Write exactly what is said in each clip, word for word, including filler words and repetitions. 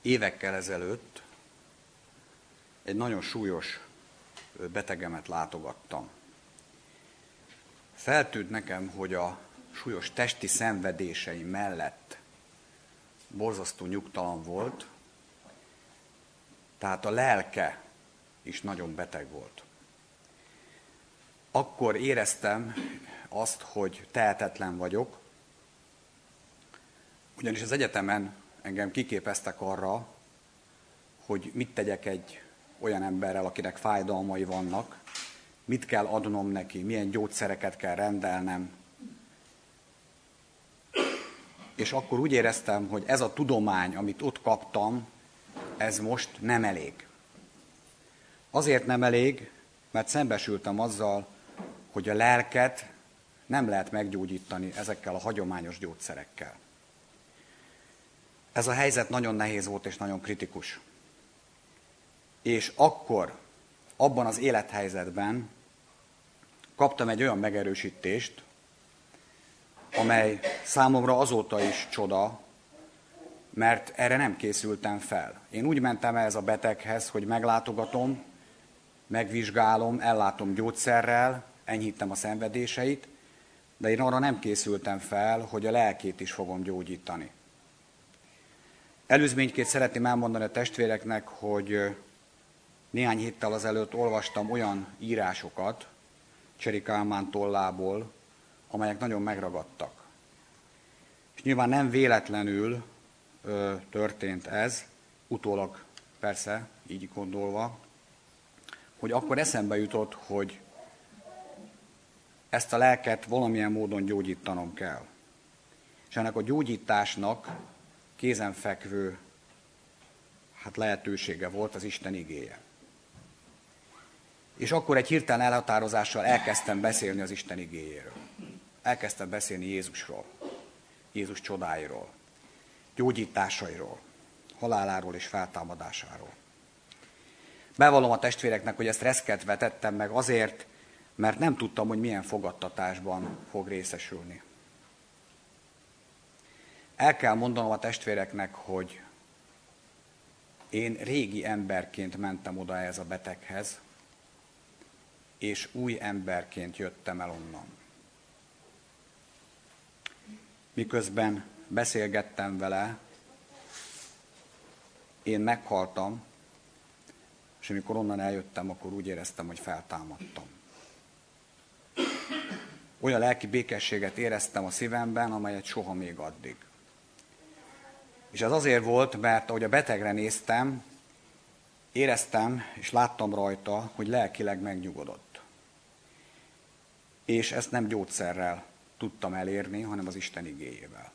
Évekkel ezelőtt egy nagyon súlyos betegemet látogattam. Feltűnt nekem, hogy a súlyos testi szenvedései mellett borzasztó nyugtalan volt, tehát a lelke is nagyon beteg volt. Akkor éreztem azt, hogy tehetetlen vagyok, ugyanis az egyetemen engem kiképeztek arra, hogy mit tegyek egy olyan emberrel, akinek fájdalmai vannak, mit kell adnom neki, milyen gyógyszereket kell rendelnem. És akkor úgy éreztem, hogy ez a tudomány, amit ott kaptam, ez most nem elég. Azért nem elég, mert szembesültem azzal, hogy a lelket nem lehet meggyógyítani ezekkel a hagyományos gyógyszerekkel. Ez a helyzet nagyon nehéz volt és nagyon kritikus. És akkor, abban az élethelyzetben kaptam egy olyan megerősítést, amely számomra azóta is csoda, mert erre nem készültem fel. Én úgy mentem ehhez a beteghez, hogy meglátogatom, megvizsgálom, ellátom gyógyszerrel, enyhítem a szenvedéseit, de én arra nem készültem fel, hogy a lelkét is fogom gyógyítani. Előzményként szeretném elmondani a testvéreknek, hogy néhány héttel azelőtt olvastam olyan írásokat Cseri Kálmán tollából, amelyek nagyon megragadtak. És nyilván nem véletlenül ö, történt ez, utólag persze, így gondolva, hogy akkor eszembe jutott, hogy ezt a lelket valamilyen módon gyógyítanom kell. És ennek a gyógyításnak kézenfekvő hát lehetősége volt az Isten igéje. És akkor egy hirtelen elhatározással elkezdtem beszélni az Isten igéjéről. Elkezdtem beszélni Jézusról, Jézus csodáiról, gyógyításairól, haláláról és feltámadásáról. Bevallom a testvéreknek, hogy ezt reszketve tettem meg azért, mert nem tudtam, hogy milyen fogadtatásban fog részesülni. El kell mondanom a testvéreknek, hogy én régi emberként mentem oda ehhez a beteghez, és új emberként jöttem el onnan. Miközben beszélgettem vele, én meghaltam, és amikor onnan eljöttem, akkor úgy éreztem, hogy feltámadtam. Olyan lelki békességet éreztem a szívemben, amelyet soha még addig. És ez azért volt, mert ahogy a betegre néztem, éreztem és láttam rajta, hogy lelkileg megnyugodott. És ezt nem gyógyszerrel tudtam elérni, hanem az Isten igéjével.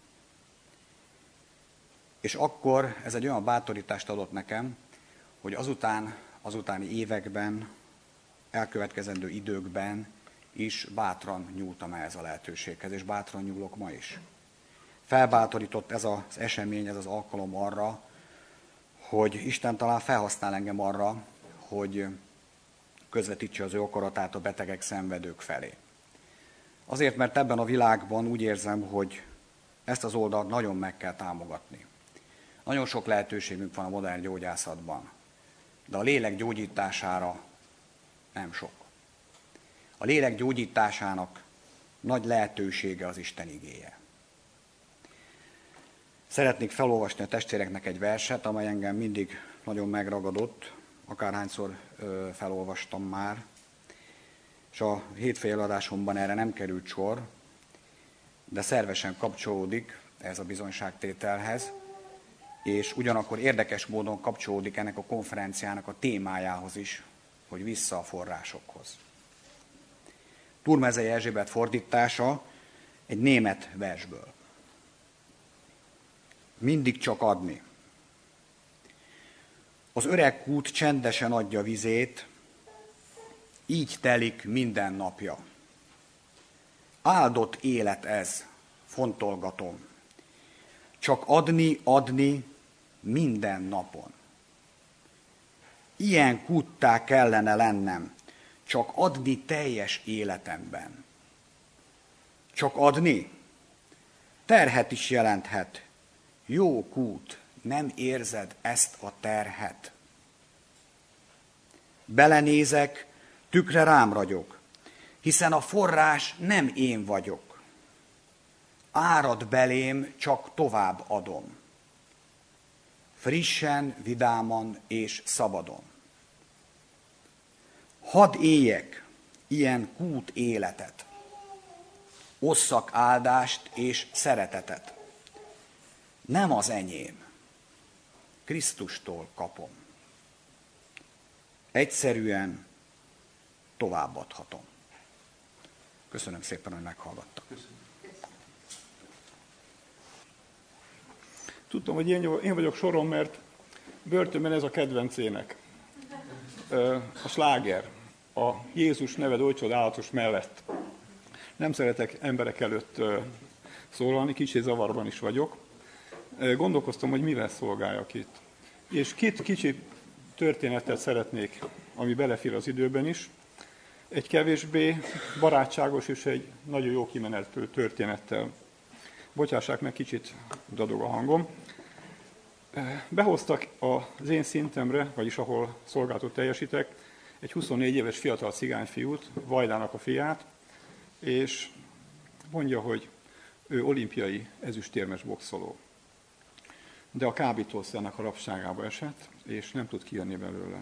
És akkor ez egy olyan bátorítást adott nekem, hogy azután, azutáni években, elkövetkezendő időkben is bátran nyúltam ehhez a lehetőséghez, és bátran nyúlok ma is. Felbátorított ez az esemény, ez az alkalom arra, hogy Isten talán felhasznál engem arra, hogy közvetítse az ő akaratát a betegek, szenvedők felé. Azért, mert ebben a világban úgy érzem, hogy ezt az oldalt nagyon meg kell támogatni. Nagyon sok lehetőségünk van a modern gyógyászatban, de a lélek gyógyítására nem sok. A lélek gyógyításának nagy lehetősége az Isten igéje. Szeretnék felolvasni a testvéreknek egy verset, amely engem mindig nagyon megragadott, akárhányszor ö, felolvastam már, és a hétfői eladásomban erre nem került sor, de szervesen kapcsolódik ez a bizonyságtételhez, és ugyanakkor érdekes módon kapcsolódik ennek a konferenciának a témájához is, hogy vissza a forrásokhoz. Turmezei Erzsébet fordítása egy német versből. Mindig csak adni. Az öreg kút csendesen adja vizét, így telik minden napja. Áldott élet ez, fontolgatom. Csak adni, adni minden napon. Ilyen kuttá kellene lennem, csak adni teljes életemben. Csak adni terhet is jelenthet, jó kút Nem érzed ezt a terhet. Belenézek, tükre rám ragyog, hiszen a forrás nem én vagyok. Árad belém, csak tovább adom. Frissen, vidáman és szabadon. Hadd éljek ilyen kút életet, osszak áldást és szeretetet. Nem az enyém, Krisztustól kapom. Egyszerűen továbbadhatom. Köszönöm szépen, hogy meghallgattak. Tudtam, hogy én vagyok soron, mert börtönben ez a kedvenc ének. A sláger, a Jézus neved oly csodálatos mellett. Nem szeretek emberek előtt szólalni, kicsi zavarban is vagyok. Gondolkoztam, hogy mivel szolgáljak itt. És két kicsi történetet szeretnék, ami belefér az időben is. Egy kevésbé barátságos és egy nagyon jó kimenető történettel. Bocsássák meg, kicsit dadog a hangom. Behoztak az én szintemre, vagyis ahol szolgálatot teljesítek, egy huszonnégy éves fiatal cigányfiút, Vajdának a fiát, és mondja, hogy ő olimpiai ezüstérmes boxoló. De a kábítószernek a rabságába esett, és nem tud kijönni belőle.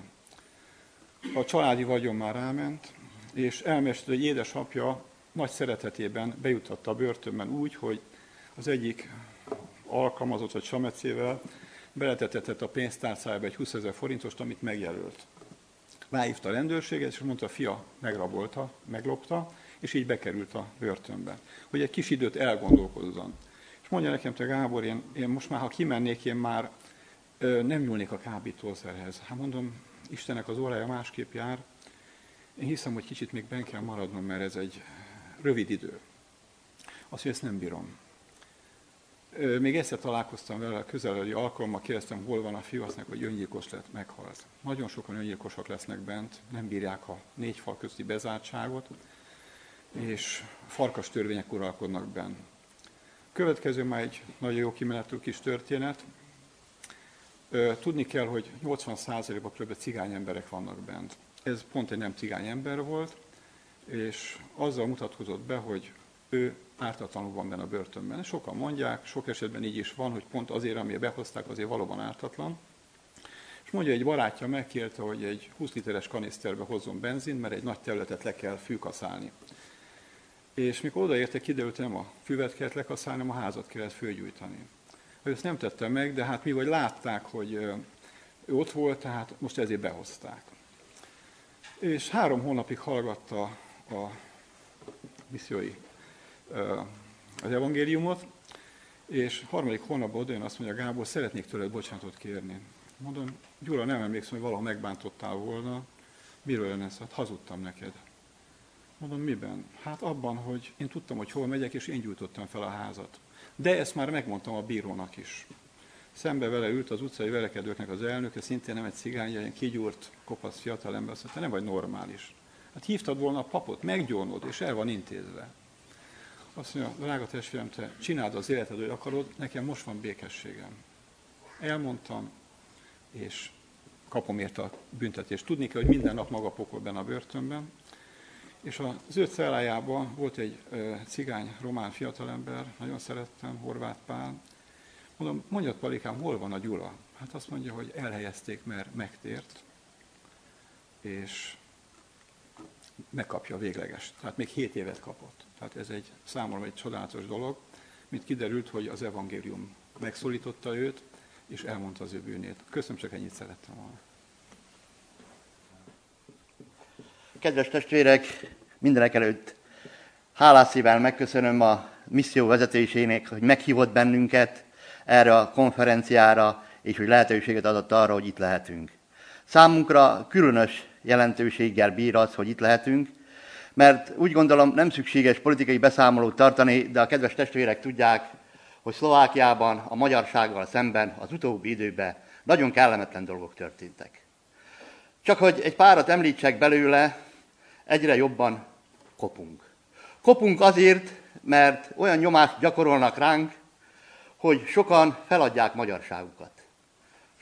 A családi vagyon már ráment, és elmesett, hogy édesapja nagy szeretetében bejutatta a börtönben úgy, hogy az egyik alkalmazott vagy samecével beletetett a pénztárcájába egy húszezer forintost, amit megjelölt. Ráhívta a rendőrséget, és mondta, a fia megrabolta, meglopta, és így bekerült a börtönbe. Hogy egy kis időt elgondolkozzon. És mondja nekem, te Gábor, én, én most már, ha kimennék, én már ö, nem nyúlnék a kábítószerhez. Hát mondom, Istennek az órája másképp jár. Én hiszem, hogy kicsit még benn kell maradnom, mert ez egy rövid idő. Azt, hogy ezt nem bírom. Ö, még egyszer találkoztam vele a közeleli alkalommal, kérdeztem, hol van a fiú, azt mondják, hogy öngyilkos lett, meghalt. Nagyon sokan öngyilkosok lesznek bent, nem bírják a négy fal közti bezártságot, és farkas törvények uralkodnak benn. Következő már egy nagyon jó kimenetű kis történet. Tudni kell, hogy nyolcvan százalékban kb. Cigány emberek vannak bent. Ez pont egy nem cigány ember volt, és azzal mutatkozott be, hogy ő ártatlanul van benne a börtönben. Sokan mondják, sok esetben így is van, hogy pont azért, amire behozták, azért valóban ártatlan. És mondja, egy barátja megkérte, hogy egy húsz literes kaniszterbe hozzon benzint, mert egy nagy területet le kell fűkaszálni. És mikor odaértek, kiderült, nem a füvet kellett lekaszálni, hanem a házat kellett fölgyújtani. Ő ezt nem tette meg, de hát mi vagy látták, hogy ő ott volt, tehát most ezért behozták. És három hónapig hallgatta a missziói az evangéliumot, és harmadik hónapban odajön, azt mondja, Gábor, szeretnék tőled bocsánatot kérni. Mondom, Gyula, nem emlékszem, hogy valaha megbántottál volna. Miről lenne ez? Hát hazudtam neked. Mondom, miben? Hát abban, hogy én tudtam, hogy hol megyek, és én gyújtottam fel a házat. De ezt már megmondtam a bírónak is. Szembe vele ült az utcai verekedőknek az elnöke, szintén nem egy cigány, egy kigyúrt, kopasz fiatalember, azt mondta, te nem vagy normális. Hát hívtad volna a papot, meggyónod, és el van intézve. Azt mondja, drága testvérem, te csináld az életed, hogy akarod, nekem most van békességem. Elmondtam, és kapom érte a büntetést. Tudni kell, hogy minden nap maga pokol benne a börtönben, és az ő cellájában volt egy uh, cigány, román fiatalember, nagyon szerettem, Horváth Pál. Mondom, mondjad, Palikám, hol van a Gyula? Hát azt mondja, hogy elhelyezték, mert megtért, és megkapja a végleges. Tehát még hét évet kapott. Tehát ez egy számomra egy csodálatos dolog, mint kiderült, hogy az evangélium megszólította őt, és elmondta az ő bűnét. Köszönöm, csak ennyit szerettem volna. Kedves testvérek, mindenek előtt hálás szívvel megköszönöm a misszió vezetésének, hogy meghívott bennünket erre a konferenciára, és hogy lehetőséget adott arra, hogy itt lehetünk. Számunkra különös jelentőséggel bír az, hogy itt lehetünk, mert úgy gondolom nem szükséges politikai beszámolót tartani, de a kedves testvérek tudják, hogy Szlovákiában a magyarsággal szemben az utóbbi időben nagyon kellemetlen dolgok történtek. Csak hogy egy párat említsek belőle, egyre jobban kopunk. Kopunk azért, mert olyan nyomást gyakorolnak ránk, hogy sokan feladják magyarságukat.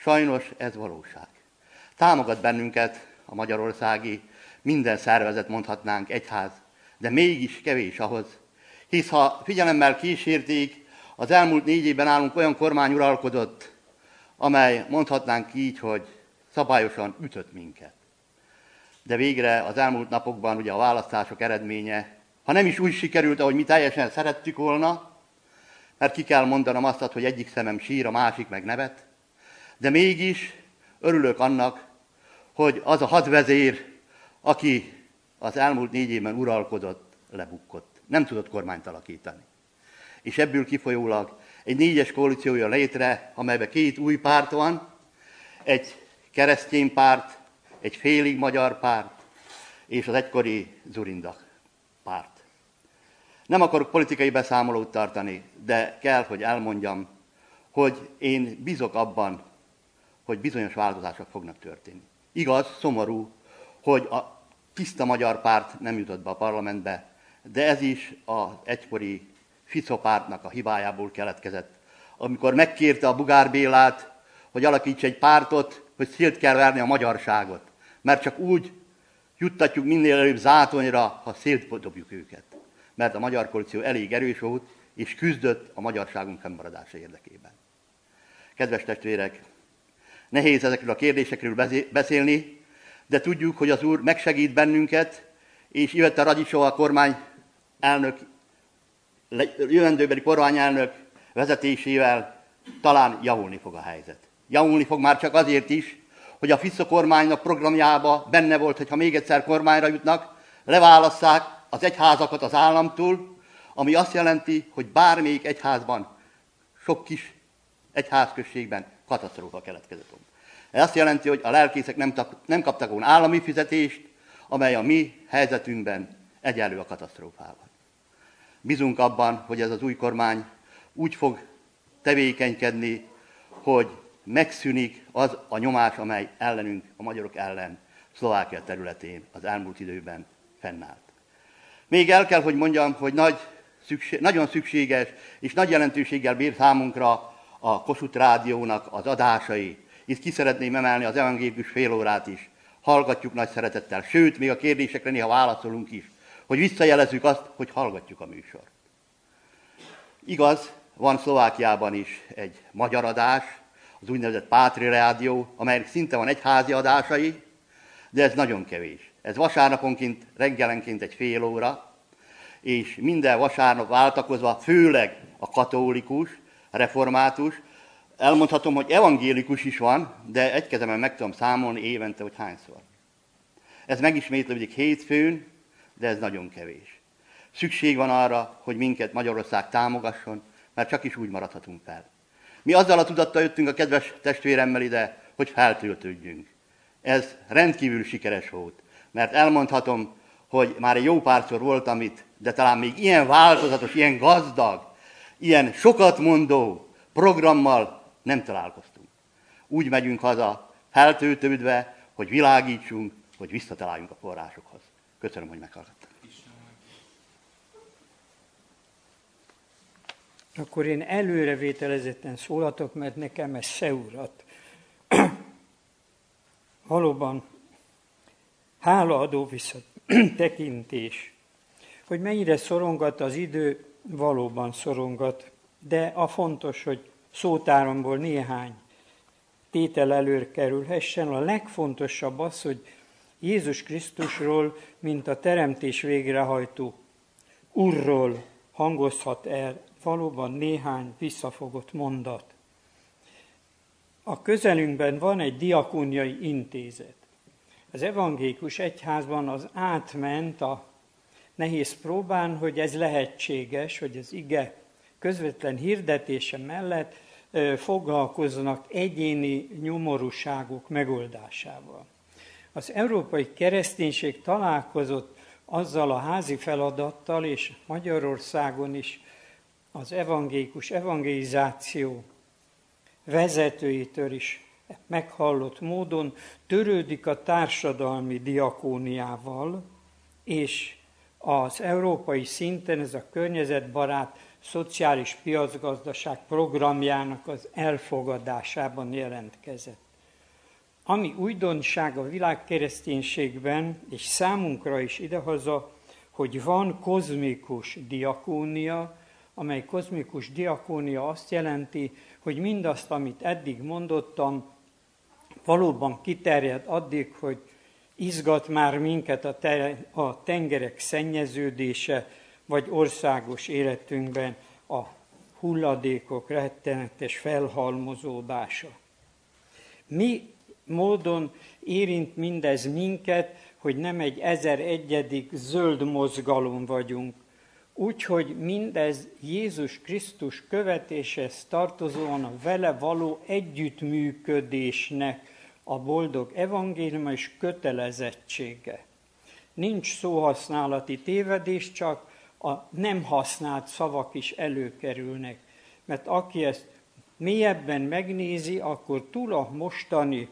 Sajnos ez valóság. Támogat bennünket a magyarországi minden szervezet, mondhatnánk egyház, de mégis kevés ahhoz, hisz ha figyelemmel kísérték, az elmúlt négy évben állunk olyan kormány uralkodott, amely mondhatnánk így, hogy szabályosan ütött minket. De végre az elmúlt napokban ugye a választások eredménye, ha nem is úgy sikerült, ahogy mi teljesen szerettük volna, mert ki kell mondanom azt, hogy egyik szemem sír, a másik meg nevet, de mégis örülök annak, hogy az a hadvezér, aki az elmúlt négy évben uralkodott, lebukkott. Nem tudott kormányt alakítani. És ebből kifolyólag egy négyes koalíció jön létre, amelyben két új párt van, egy keresztény párt, egy félig magyar párt, és az egykori Zurinda párt. Nem akarok politikai beszámolót tartani, de kell, hogy elmondjam, hogy én bízok abban, hogy bizonyos változások fognak történni. Igaz, szomorú, hogy a tiszta magyar párt nem jutott be a parlamentbe, de ez is az egykori Fico pártnak a hibájából keletkezett. Amikor megkérte a Bugár Bélát, hogy alakíts egy pártot, hogy szélt kell verni a magyarságot. Mert csak úgy juttatjuk minél előbb zátonyra, ha szélt dobjuk őket. Mert a magyar koalíció elég erős volt, és küzdött a magyarságunk fennmaradása érdekében. Kedves testvérek, nehéz ezekről a kérdésekről beszélni, de tudjuk, hogy az Úr megsegít bennünket, és Iveta Radicsó a kormány elnök, jövendőbeli kormányelnök vezetésével talán javulni fog a helyzet. Javulni fog már csak azért is, hogy a Fico kormánynak programjába benne volt, hogy ha még egyszer kormányra jutnak, leválasszák az egyházakat az államtól, ami azt jelenti, hogy bármelyik egyházban, sok kis egyházközségben katasztrófa keletkezett. Ez azt jelenti, hogy a lelkészek nem, nem kaptak volna állami fizetést, amely a mi helyzetünkben egyenlő a katasztrófával. Bízunk abban, hogy ez az új kormány úgy fog tevékenykedni, hogy megszűnik az a nyomás, amely ellenünk, a magyarok ellen Szlovákia területén az elmúlt időben fennállt. Még el kell, hogy mondjam, hogy nagy, szükség, nagyon szükséges és nagy jelentőséggel bír számunkra a Kossuth Rádiónak az adásai. Itt ki szeretném emelni az evangélikus félórát is. Hallgatjuk nagy szeretettel, sőt, még a kérdésekre néha válaszolunk is, hogy visszajelezzük azt, hogy hallgatjuk a műsort. Igaz, van Szlovákiában is egy magyar adás, az úgynevezett Pátri Rádió, amelynek szinte van egyházi adásai, de ez nagyon kevés. Ez vasárnaponként, reggelenként egy fél óra, és minden vasárnap váltakozva, főleg a katolikus, református, elmondhatom, hogy evangélikus is van, de egy kezemen meg tudom számolni évente, hogy hányszor. Ez megismétlődik hétfőn, de ez nagyon kevés. Szükség van arra, hogy minket Magyarország támogasson, mert csak is úgy maradhatunk fel. Mi azzal a tudattal jöttünk a kedves testvéremmel ide, hogy feltöltődjünk. Ez rendkívül sikeres volt, mert elmondhatom, hogy már egy jó párszor voltam itt, de talán még ilyen változatos, ilyen gazdag, ilyen sokat mondó programmal nem találkoztunk. Úgy megyünk haza, feltöltődve, hogy világítsunk, hogy visszataláljunk a forrásokhoz. Köszönöm, hogy meghallgattak. Akkor én előrevételezetten szólatok, mert nekem ez szeurat. Valóban hálaadó visszatekintés, hogy mennyire szorongat az idő, valóban szorongat, de a fontos, hogy szótáromból néhány tétel előkerülhessen. A legfontosabb az, hogy Jézus Krisztusról, mint a teremtés végrehajtó Úrról hangozhat el valóban néhány visszafogott mondat. A közelünkben van egy diakóniai intézet. Az evangélikus egyházban az átment a nehéz próbán, hogy ez lehetséges, hogy az ige közvetlen hirdetése mellett foglalkoznak egyéni nyomorúságok megoldásával. Az európai kereszténység találkozott azzal a házi feladattal, és Magyarországon is az evangélikus evangelizáció vezetőitől is meghallott módon törődik a társadalmi diakóniával, és az európai szinten ez a környezetbarát szociális piacgazdaság programjának az elfogadásában jelentkezett. Ami újdonság a világkereszténységben, és számunkra is idehaza, hogy van kozmikus diakónia, amely kozmikus diakónia azt jelenti, hogy mindazt, amit eddig mondottam, valóban kiterjed addig, hogy izgat már minket a, te, a tengerek szennyeződése, vagy országos életünkben a hulladékok rettenetes felhalmozódása. Mi módon érint mindez minket, hogy nem egy ezer-egyedik zöld mozgalom vagyunk. Úgyhogy mindez Jézus Krisztus követéshez tartozóan a vele való együttműködésnek a boldog evangéliuma és kötelezettsége. Nincs szóhasználati tévedés, csak a nem használt szavak is előkerülnek. Mert aki ezt mélyebben megnézi, akkor túl a mostani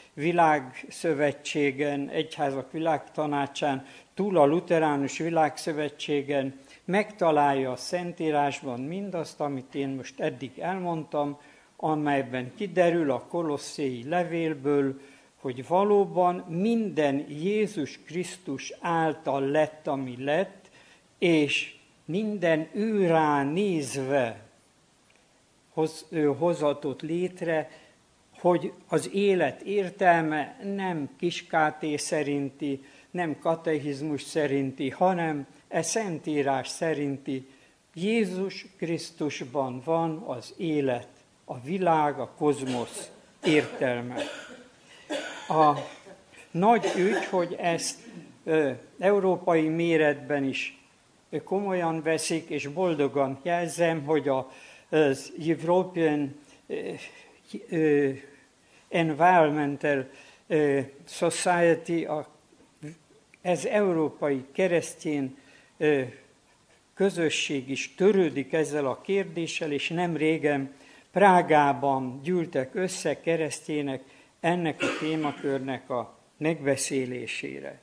világszövetségen, egyházak világtanácsán, túl a luteránus világszövetségen megtalálja a Szentírásban mindazt, amit én most eddig elmondtam, amelyben kiderül a kolosszéi levélből, hogy valóban minden Jézus Krisztus által lett, ami lett, és minden ő rá nézve hoz, ő hozatott létre, hogy az élet értelme nem Kis-Káté szerinti, nem katechizmus szerinti, hanem e Szentírás szerinti Jézus Krisztusban van az élet, a világ, a kozmosz értelme. A nagy ügy, hogy ezt ö, európai méretben is ö, komolyan veszik, és boldogan jelzem, hogy a, az European ö, ö, Environmental ö, Society, a, ez európai keresztény ö, közösség is törődik ezzel a kérdéssel, és nem régen Prágában gyűltek össze keresztények ennek a témakörnek a megbeszélésére.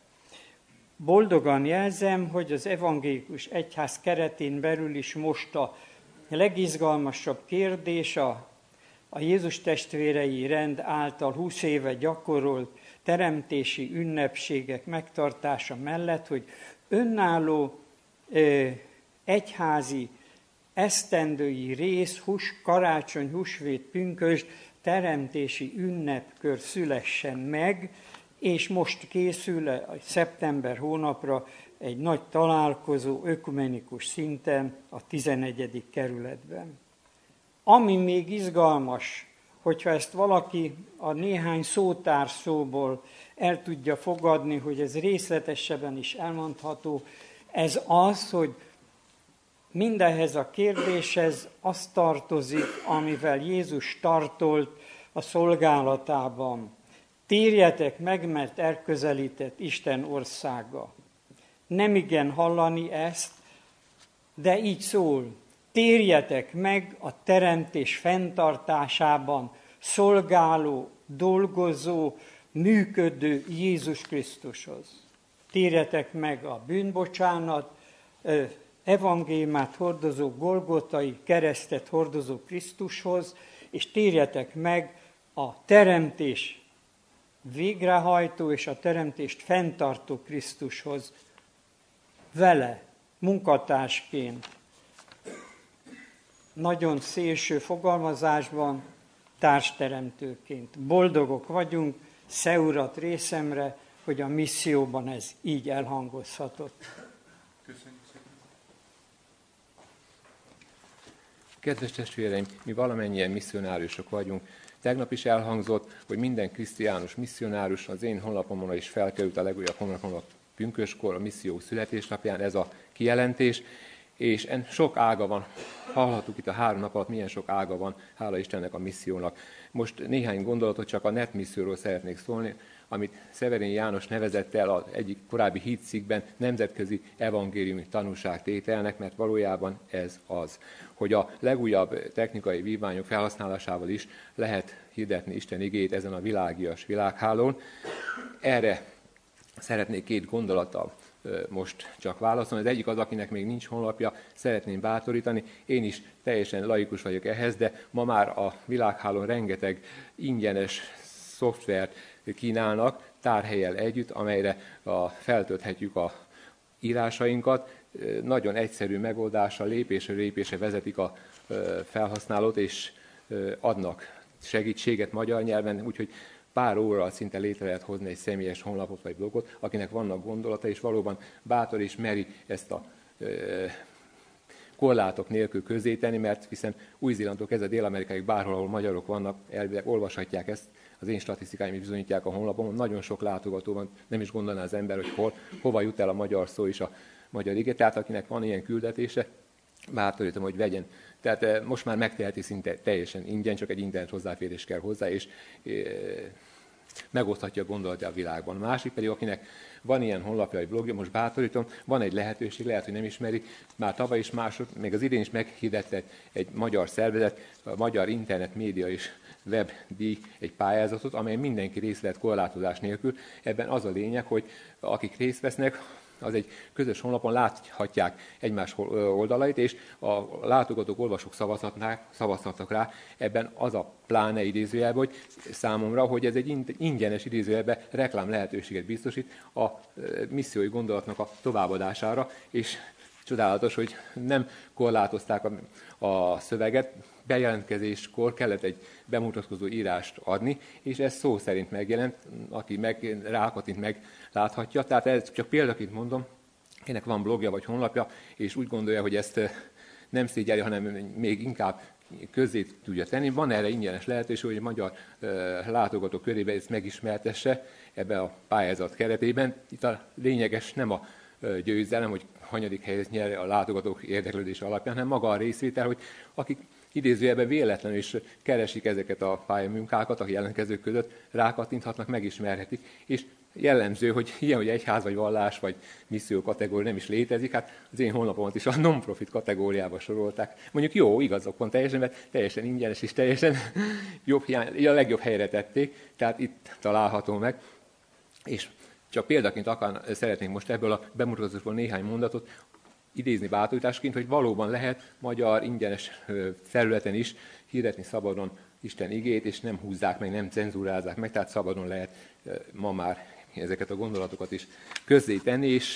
Boldogan jelzem, hogy az evangélikus egyház keretén belül is most a legizgalmasabb kérdés a, a Jézus testvérei rend által húsz éve gyakorolt teremtési ünnepségek megtartása mellett, hogy önálló eh, egyházi esztendői rész, hús, karácsony, húsvét, pünkösd, teremtési ünnepkör szülessen meg, és most készül a szeptember hónapra egy nagy találkozó ökumenikus szinten a tizenegyedik kerületben. Ami még izgalmas, hogyha ezt valaki a néhány szótárszóból el tudja fogadni, hogy ez részletesebben is elmondható, ez az, hogy mindehhez a kérdéshez az tartozik, amivel Jézus tartolt a szolgálatában. Térjetek meg, mert elközelített Isten országa. Nem igen hallani ezt, de így szól. Térjetek meg a teremtés fenntartásában szolgáló, dolgozó, működő Jézus Krisztushoz. Térjetek meg a bűnbocsánat, evangéliumát hordozó, golgotai keresztet hordozó Krisztushoz, és térjetek meg a teremtés végrehajtó és a teremtést fenntartó Krisztushoz vele, munkatársként. Nagyon szélső fogalmazásban társteremtőként. Boldogok vagyunk, szeurat részemre, hogy a misszióban ez így elhangozhatott. Köszönjük szépen. Kedves testvéreim, mi valamennyien misszionáriusok vagyunk. Tegnap is elhangzott, hogy minden krisztiánus misszionárus, az én honlapomon is felkerült a legújabb honlapon a pünköskor, a misszió születésnapján ez a kijelentés, és sok ága van. Hallhattuk itt a három nap alatt, milyen sok ága van, hála Istennek a missziónak. Most néhány gondolatot csak a netmisszióról szeretnék szólni, amit Szeverén János nevezett el az egyik korábbi hídcikkben nemzetközi evangéliumi tanúságtételnek, mert valójában ez az, hogy a legújabb technikai vívmányok felhasználásával is lehet hirdetni Isten igéjét ezen a világias világhálón. Erre szeretnék két gondolattal most csak válaszolni. Az egyik az, akinek még nincs honlapja, szeretném bátorítani. Én is teljesen laikus vagyok ehhez, de ma már a világhálón rengeteg ingyenes szoftvert kínálnak tárhellyel együtt, amelyre a, feltölthetjük a írásainkat. Nagyon egyszerű megoldással lépésre lépésre vezetik a felhasználót, és adnak segítséget magyar nyelven, úgyhogy pár óra szinte létre lehet hozni egy személyes honlapot vagy blogot, akinek vannak gondolata, és valóban bátor és meri ezt a korlátok nélkül közzétenni, mert hiszen Új-Zélandtól kezdve Dél-Amerikáig bárhol, ahol magyarok vannak, elvileg olvashatják ezt, az én statisztikáim is bizonyítják a honlapon, nagyon sok látogató van, nem is gondolná az ember, hogy hol, hova jut el a magyar szó és a magyar ige, tehát akinek van ilyen küldetése, bátorítom, hogy vegyen. Tehát most már megteheti szinte teljesen ingyen, csak egy internet hozzáférés kell hozzá, és e, megoszthatja a gondolatát a világban. A másik pedig, akinek van ilyen honlapja vagy blogja, most bátorítom, van egy lehetőség, lehet, hogy nem ismeri, már tavaly is másod, még az idén is meghirdette egy magyar szervezet, a Magyar Internet Média és Web díj egy pályázatot, amely mindenki részt vehet korlátozás nélkül. Ebben az a lényeg, hogy akik részt vesznek, az egy közös honlapon láthatják egymás oldalait, és a látogatók, olvasók szavazhatnak rá. Ebben az a pláne idézőjelben, hogy számomra, hogy ez egy ingyenes idézőjelben reklám lehetőséget biztosít a missziói gondolatnak a továbbadására, és csodálatos, hogy nem korlátozták a, a szöveget, bejelentkezéskor kellett egy bemutatkozó írást adni, és ez szó szerint megjelent, aki meg, rákattint meg láthatja. Tehát ez csak példaként mondom, kinek van blogja vagy honlapja, és úgy gondolja, hogy ezt nem szégyeli, hanem még inkább közzé tudja tenni. Van erre ingyenes lehetőség, hogy a magyar látogatók körében ezt megismertesse ebbe a pályázat keretében. Itt a lényeges nem a győzelem, hogy hanyadik helyet nyer a látogatók érdeklődése alapján, hanem maga a részvétel, hogy akik idézőjelben véletlenül is keresik ezeket a pályamunkákat a jelentkezők között, rákattinthatnak, megismerhetik, és jellemző, hogy ilyen, hogy egyház, vagy vallás, vagy misszió kategória nem is létezik, hát az én honlapomat is a non-profit kategóriába sorolták. Mondjuk jó, igazok van teljesen, mert teljesen ingyenes és teljesen jobb hiány, a legjobb helyre tették, tehát itt található meg. És csak példaként akar, szeretnénk most ebből a bemutatásból néhány mondatot idézni bátorításként, hogy valóban lehet magyar ingyenes területen is hirdetni szabadon Isten igét, és nem húzzák meg, nem cenzúrázzák meg, tehát szabadon lehet ma már ezeket a gondolatokat is közzétenni, és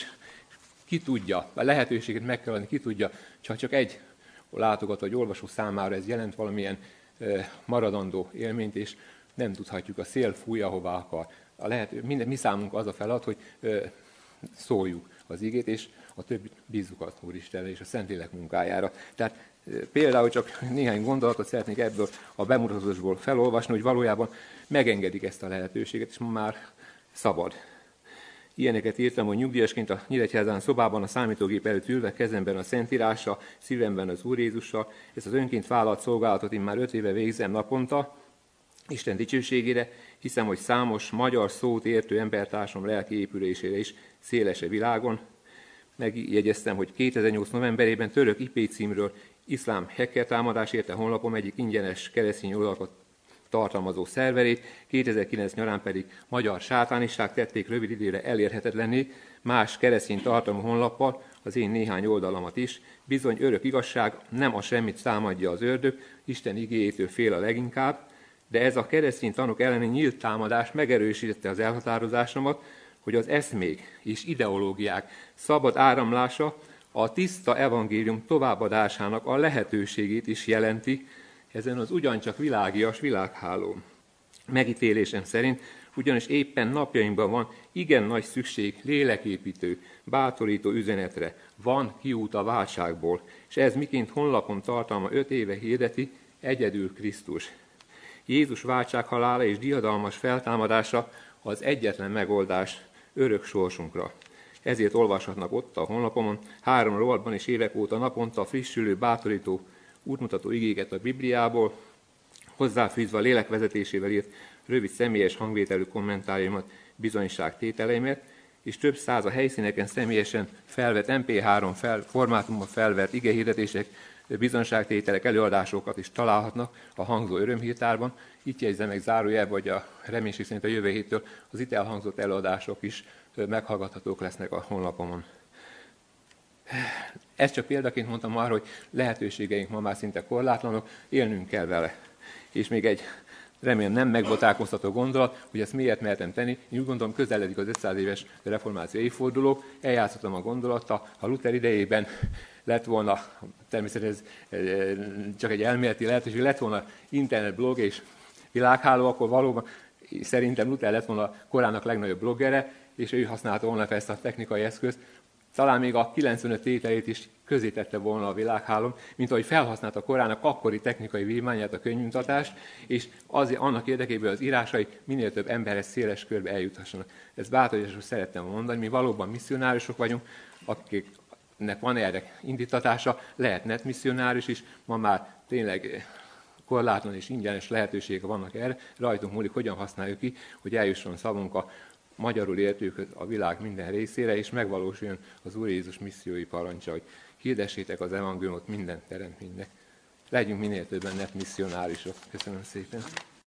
ki tudja, a lehetőséget meg kell adni, ki tudja, csak, csak egy látogató vagy olvasó számára ez jelent valamilyen maradandó élményt, és nem tudhatjuk, a szél fúj, ahová akar. A lehető, minden, mi számunkra az a feladat, hogy ö, szóljuk az igét, és a többit bízzuk az Úristenre és a Szentlélek munkájára. Tehát ö, például csak néhány gondolatot szeretnék ebből a bemutatásból felolvasni, hogy valójában megengedik ezt a lehetőséget, és ma már szabad. Ilyeneket írtam, hogy nyugdíjasként a Nyíregyházán szobában a számítógép előtt ülve, kezemben a Szentírással, szívemben az Úr Jézussal. Ezt az önként vállalt szolgálatot én már öt éve végzem naponta, Isten dicsőségére, hiszem, hogy számos magyar szót értő embertársam lelki épülésére is szélese világon. Megjegyeztem, hogy kétezer-nyolc novemberében török i pé címről iszlám hacker támadás érte honlapom egyik ingyenes keresztény oldalakat tartalmazó szerverét, kétezer-kilenc nyarán pedig magyar sátánisták tették rövid időre elérhetetlenné más keresztény tartalmú honlappal az én néhány oldalamat is. Bizony örök igazság, nem a semmit támadja az ördög, Isten igéjétől fél a leginkább, de ez a keresztény tanok elleni nyílt támadás megerősítette az elhatározásomat, hogy az eszmék és ideológiák szabad áramlása a tiszta evangélium továbbadásának a lehetőségét is jelenti, ezen az ugyancsak világias világhálón. Megítélésem szerint ugyanis éppen napjainkban van igen nagy szükség léleképítő, bátorító üzenetre, van kiút a válságból, és ez miként honlapon tartalma öt éve hirdeti, egyedül Krisztus. Jézus váltsághalála és diadalmas feltámadása az egyetlen megoldás örök sorsunkra. Ezért olvashatnak ott a honlapomon három rovatban és évek óta naponta frissülő, bátorító, útmutató igéket a Bibliából, hozzáfűzve a lélek vezetésével írt rövid személyes hangvételű kommentárjaimat, bizonyságtételeimet, és több száz a helyszíneken személyesen felvett em pé három fel, formátumban felvett igehirdetések bizonságtételek, előadásokat is találhatnak a hangzó örömhírtárban. Itt jegyzem meg zárójelbe, hogy a reménység szerint a jövő héttől az itt elhangzott előadások is meghallgathatók lesznek a honlapomon. Ezt csak példaként mondtam arra, hogy lehetőségeink ma már szinte korlátlanok, élnünk kell vele. És még egy remélem nem megbotálkoztató gondolat, hogy ezt miért mertem tenni. Én úgy gondolom, közeledik az ötszáz éves reformáció évforduló, eljátszottam a gondolattal, ha Luther idejében lett volna, természetesen ez csak egy elméleti lehetőség, lett volna internetblog és világháló, akkor valóban szerintem Luther lett volna korának legnagyobb bloggere, és ő használta volna fel ezt a technikai eszközt. Talán még a kilencvenöt tételét is közé tette volna a világhálón, mint ahogy felhasználta korának akkori technikai vívmányát, a könyvnyomtatást, és azért annak érdekében az írásai minél több emberhez széles körbe eljuthassanak. Ezt bátorításul szerettem mondani, mi valóban misszionáriusok vagyunk, akiknek van erre indítatása, lehet netmisszionárius is, ma már tényleg korlátlan és ingyenes lehetőségek vannak erre, rajtunk múlik, hogyan használjuk ki, hogy eljusson szavunk a magyarul értők a világ minden részére, és megvalósuljon az Úr Jézus missziói parancsa, hogy hirdessétek az evangéliumot minden teremtménynek. Legyünk minél többen net misszionárisok. Köszönöm szépen!